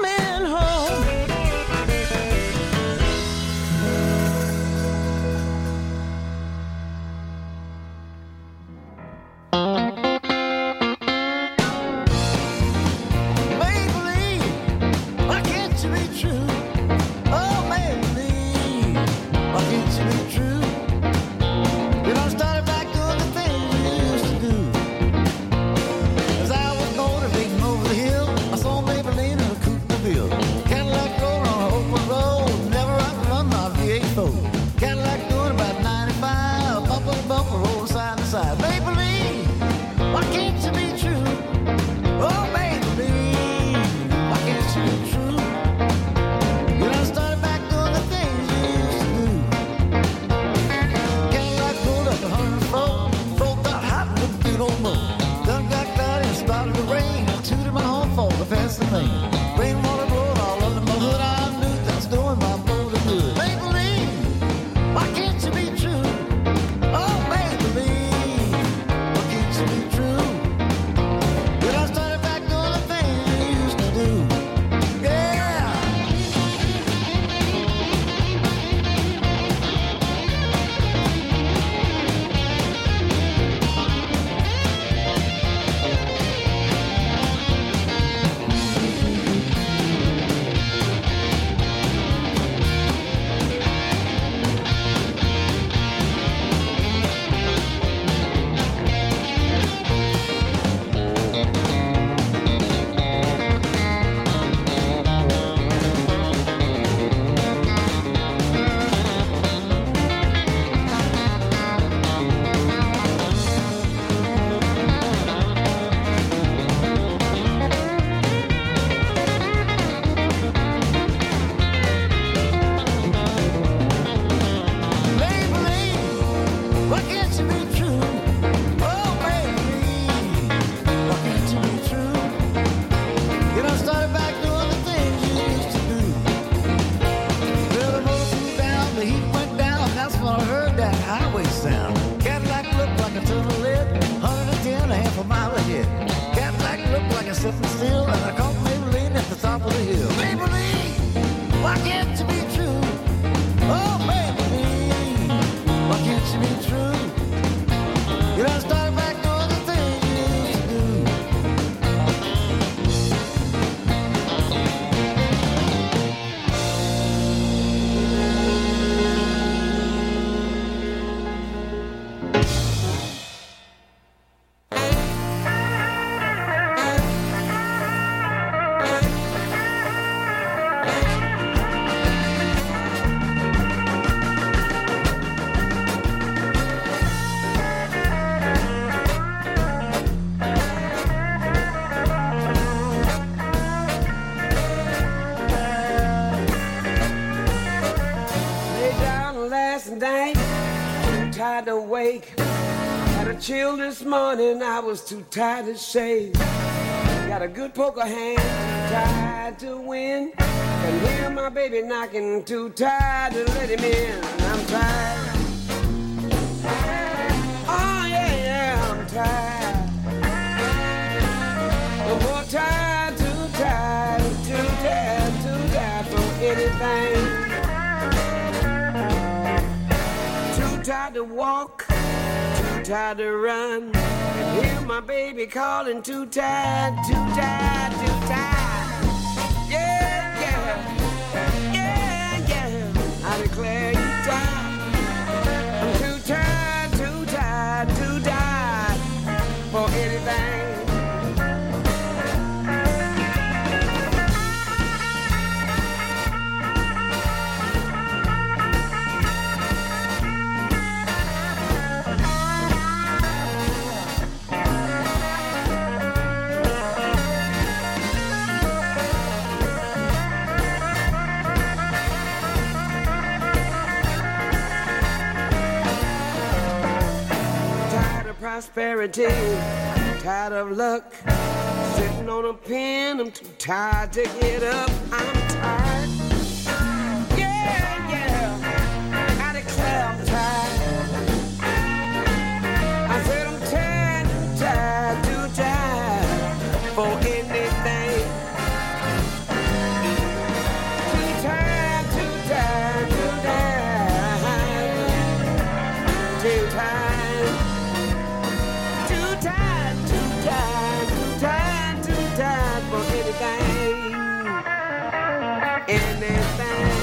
coming home. Chill this morning, I was too tired to shave. Got a good poker hand, too tired to win. Can hear my baby knocking, too tired to let him in. I'm tired. Oh yeah, I'm tired. I'm more tired, too tired, too tired, too tired for anything. Too tired to walk, tired to run, and hear my baby calling, too tired, too tired, too tired. Yeah, yeah, yeah, yeah, I declare you tired. I'm too tired, too tired, too tired for anything. Prosperity, tired of luck, sitting on a pen, I'm too tired to get up, I'm tired, yeah, yeah, I declare I'm tired, I said I'm tired, too tired, too tired for anything, anything.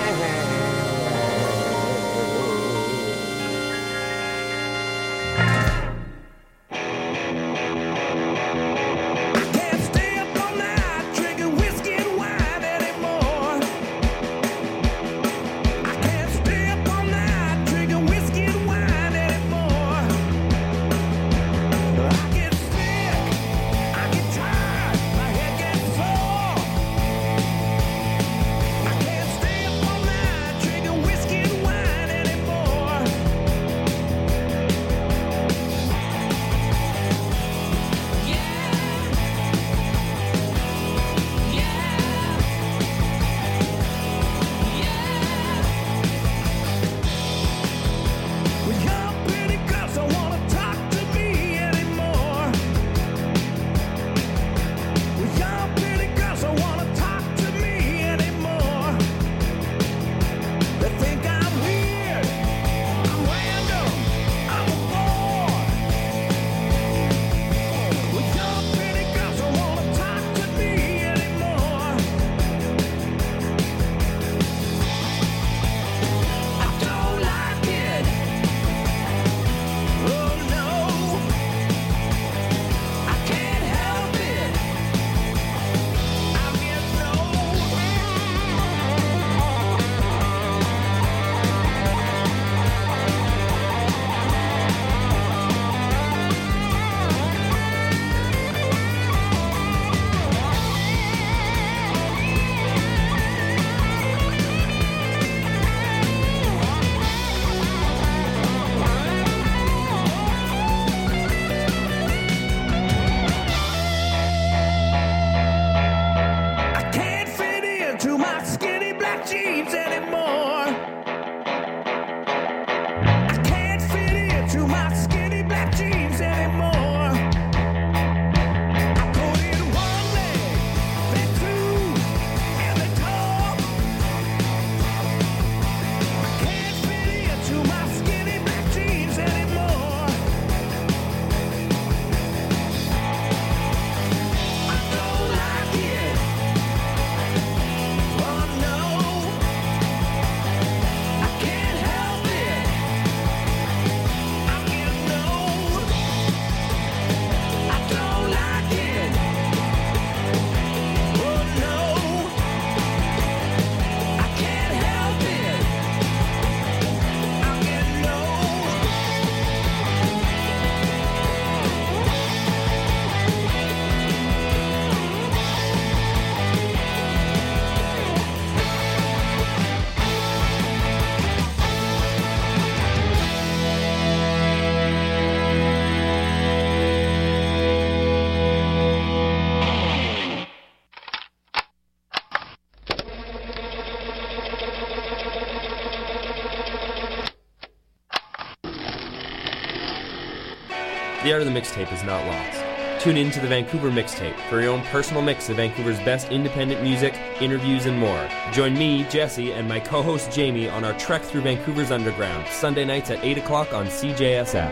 The art of the mixtape is not lost. Tune in to the Vancouver Mixtape for your own personal mix of Vancouver's best independent music, interviews, and more. Join me, Jesse, and my co-host Jamie on our trek through Vancouver's underground, Sunday nights at 8 o'clock on CJSF.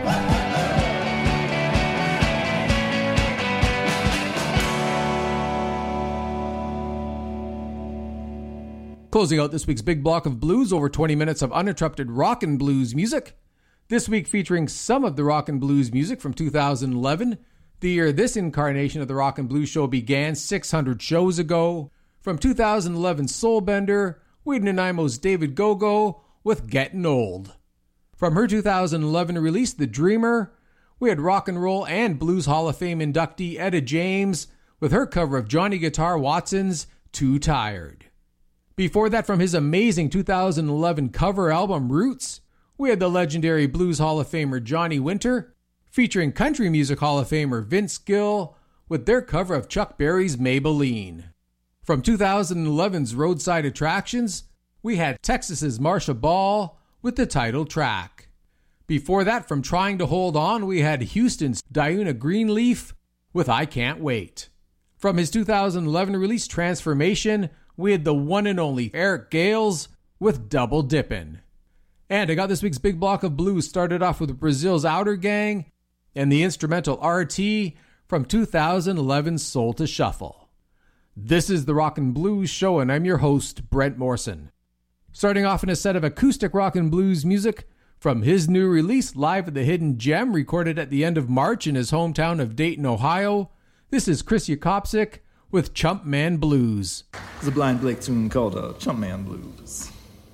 Closing out this week's big block of blues, over 20 minutes of uninterrupted rock and blues music. This week featuring some of the rock and blues music from 2011, the year this incarnation of the Rock and Blues Show began 600 shows ago. From 2011 Soulbender, we had Nanaimo's David Gogo with Gettin' Old. From her 2011 release, The Dreamer, we had Rock and Roll and Blues Hall of Fame inductee Etta James with her cover of Johnny Guitar Watson's Too Tired. Before that, from his amazing 2011 cover album Roots, we had the legendary Blues Hall of Famer Johnny Winter, featuring Country Music Hall of Famer Vince Gill with their cover of Chuck Berry's Maybelline. From 2011's Roadside Attractions, we had Texas's Marsha Ball with the title track. Before that, from Trying to Hold On, we had Houston's Diuna Greenleaf with I Can't Wait. From his 2011 release Transformation, we had the one and only Eric Gales with Double Dippin'. And I got this week's big block of blues started off with Brazil's Outer Gang and the instrumental RT from 2011's Soul to Shuffle. This is the Rock and Blues Show, and I'm your host, Brent Morrison. Starting off in a set of acoustic rock and blues music from his new release, Live at the Hidden Gem, recorded at the end of March in his hometown of Dayton, Ohio. This is Chris Yakopsic with Chump Man Blues. It's a Blind Blake tune called Chump Man Blues.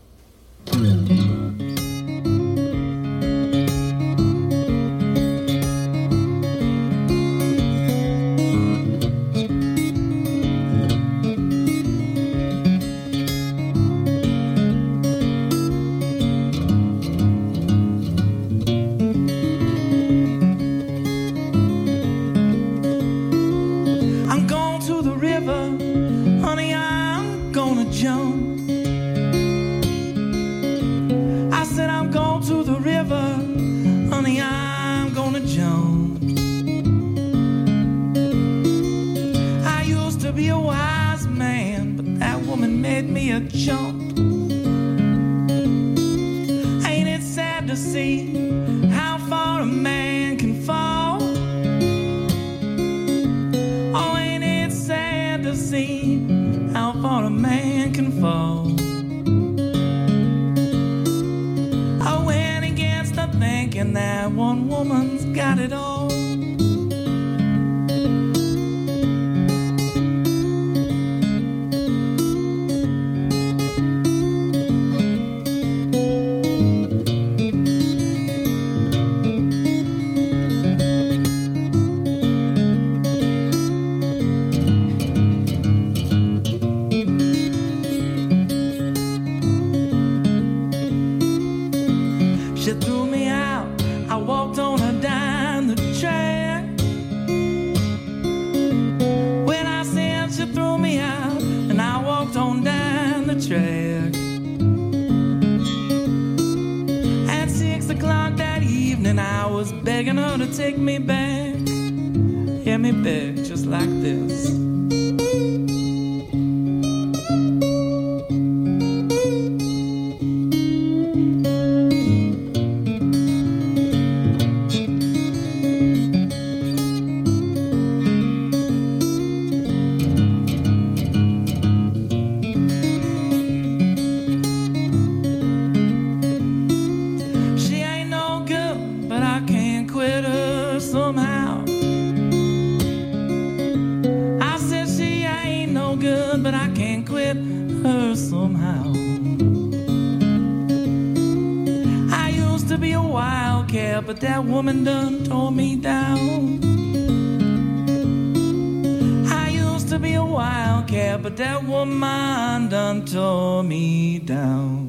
But that woman done tore me down. I used to be a wildcat, but that woman done tore me down.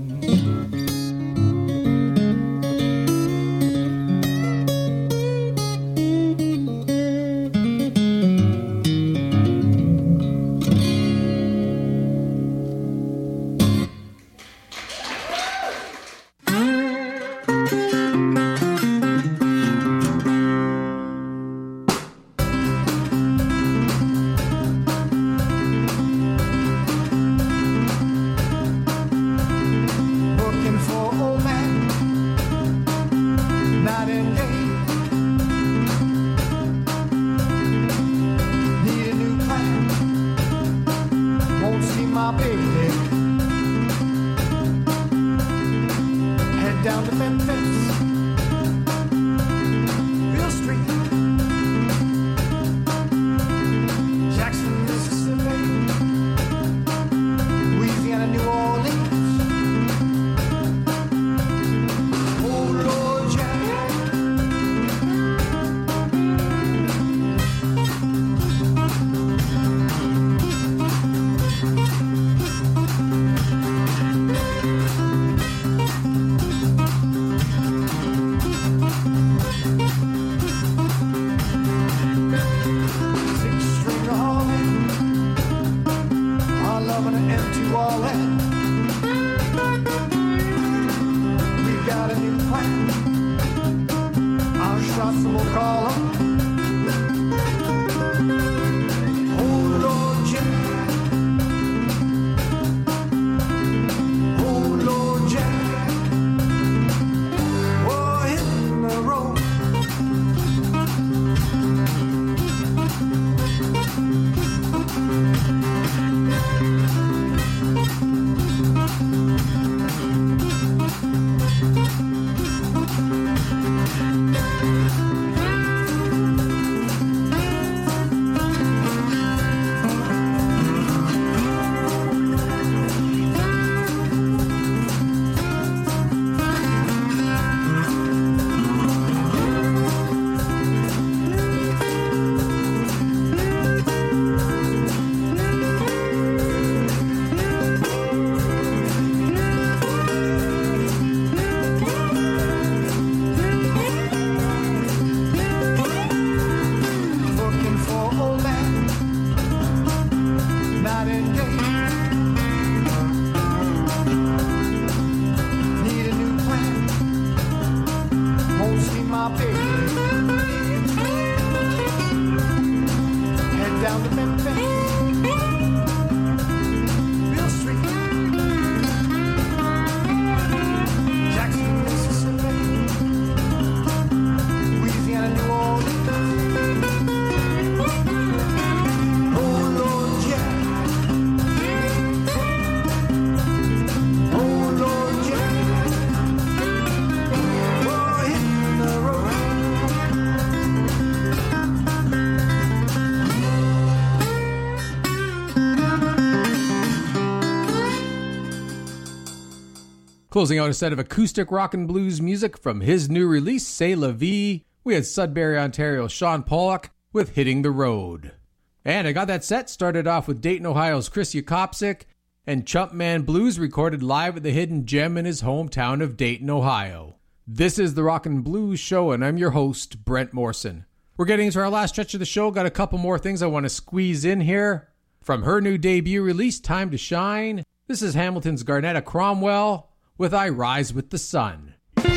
Closing out a set of acoustic rock and blues music from his new release, C'est La Vie, we had Sudbury, Ontario's Sean Pollock with Hitting the Road. And I got that set started off with Dayton, Ohio's Chris Yukopsik and Chumpman Blues recorded live at the Hidden Gem in his hometown of Dayton, Ohio. This is the Rock and Blues Show, and I'm your host, Brent Morrison. We're getting into our last stretch of the show. Got a couple more things I want to squeeze in here. From her new debut release, Time to Shine, this is Hamilton's Garnetta Cromwell with I Rise with the Sun.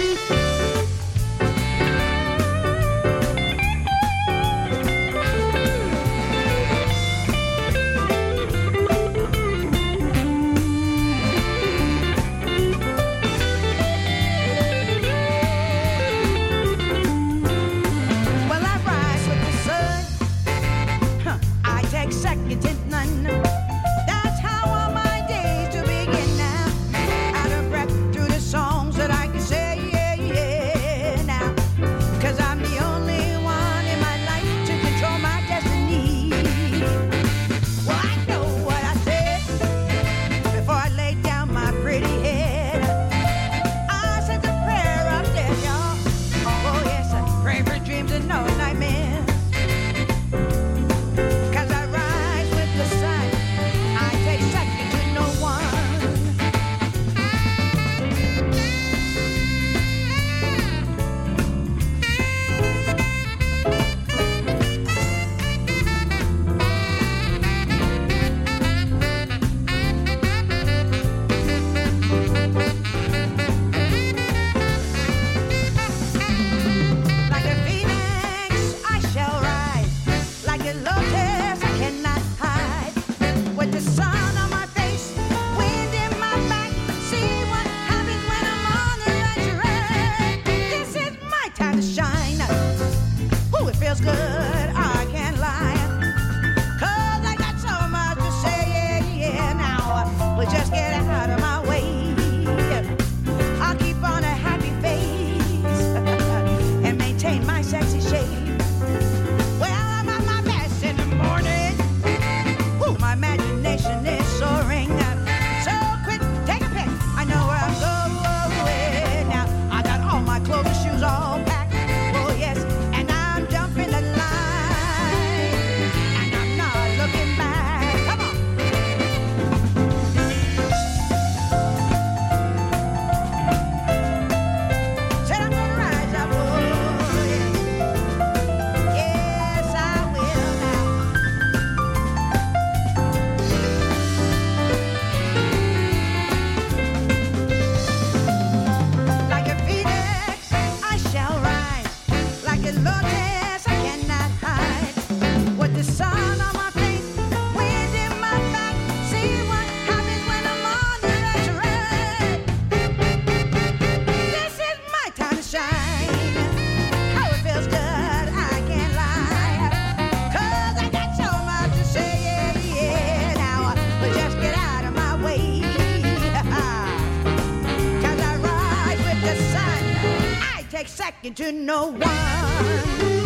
That's how all my days to begin now. Out of breath through the songs that I can say, yeah, now. 'Cause I'm the only one in my life to control my destiny. Well, I know what I said before I laid down my pretty head. I said the prayer up there, y'all. Oh, yes, I pray for dreams and no nightmares. Second to no one.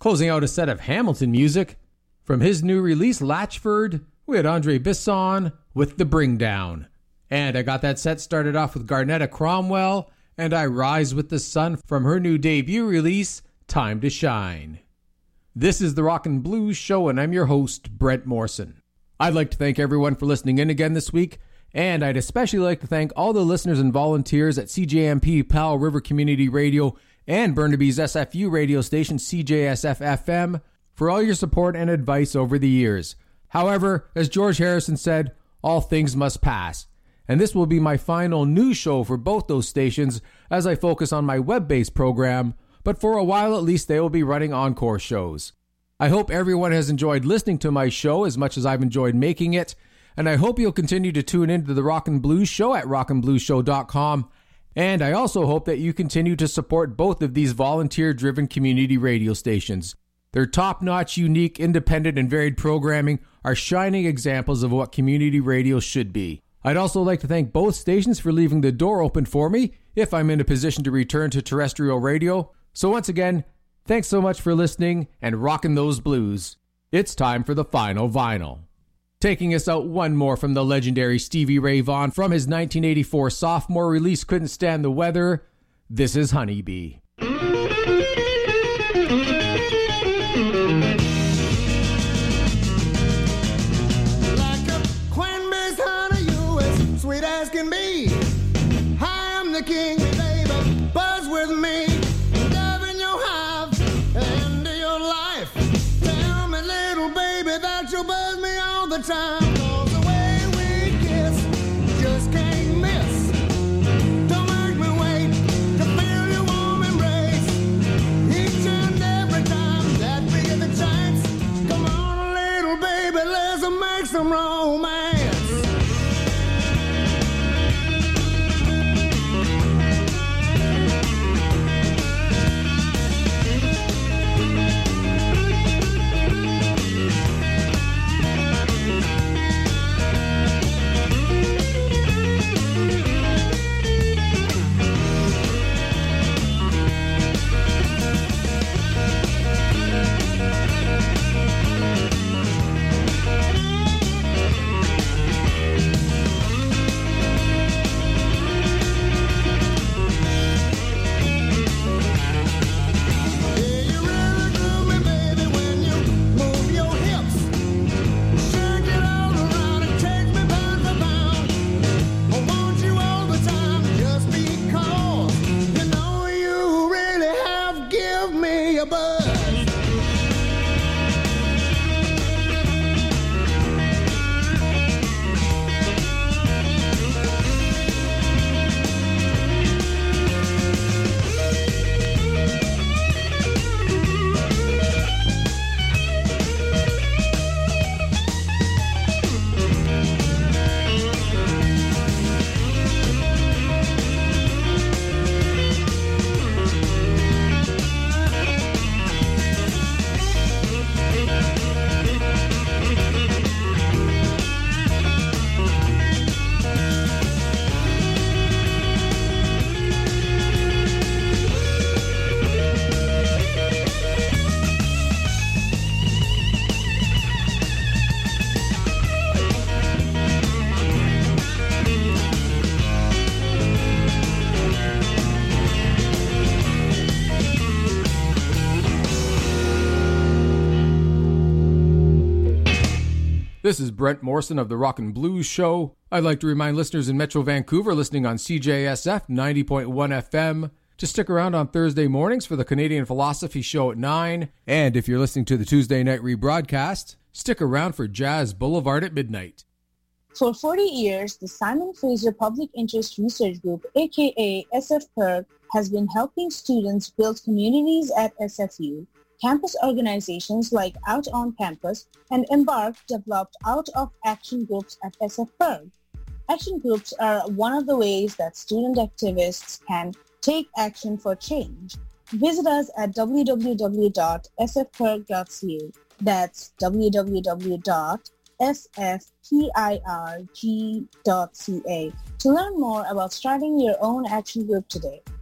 Closing out a set of Hamilton music, from his new release, Latchford, we had Andre Bisson with The Bring Down. And I got that set started off with Garnetta Cromwell and I Rise with the Sun from her new debut release, Time to Shine. This is the Rock and Blues Show, and I'm your host, Brent Morrison. I'd like to thank everyone for listening in again this week, and I'd especially like to thank all the listeners and volunteers at CJMP Powell River Community Radio and Burnaby's SFU radio station, CJSF-FM, for all your support and advice over the years. However, as George Harrison said, all things must pass. And this will be my final news show for both those stations as I focus on my web-based program, but for a while at least they will be running encore shows. I hope everyone has enjoyed listening to my show as much as I've enjoyed making it, and I hope you'll continue to tune into the Rock and Blues Show at rockandbluesshow.com, and I also hope that you continue to support both of these volunteer-driven community radio stations. Their top-notch, unique, independent, and varied programming are shining examples of what community radio should be. I'd also like to thank both stations for leaving the door open for me if I'm in a position to return to terrestrial radio. So once again, thanks so much for listening and rocking those blues. It's time for the final vinyl. Taking us out one more from the legendary Stevie Ray Vaughan from his 1984 sophomore release, Couldn't Stand the Weather, this is Honeybee. Sweet as can be. I am the king, baby. Buzz with me. Love in your hive, end of your life. Tell me, little baby, that you'll buzz me all the time. 'Cause the way we kiss, just can't miss. Don't make me wait to feel your warm embrace. Each and every time that we get the chance. Come on, little baby, let's make some romance. This is Brent Morrison of the Rock and Blues Show. I'd like to remind listeners in Metro Vancouver listening on CJSF 90.1 FM to stick around on Thursday mornings for the Canadian Philosophy Show at 9. And if you're listening to the Tuesday night rebroadcast, stick around for Jazz Boulevard at midnight. For 40 years, the Simon Fraser Public Interest Research Group, aka SFPIRG, has been helping students build communities at SFU. Campus organizations like Out on Campus and Embark developed out-of-action groups at SFPIRG. Action groups are one of the ways that student activists can take action for change. Visit us at www.sfpirg.ca. That's www.sfpirg.ca to learn more about starting your own action group today.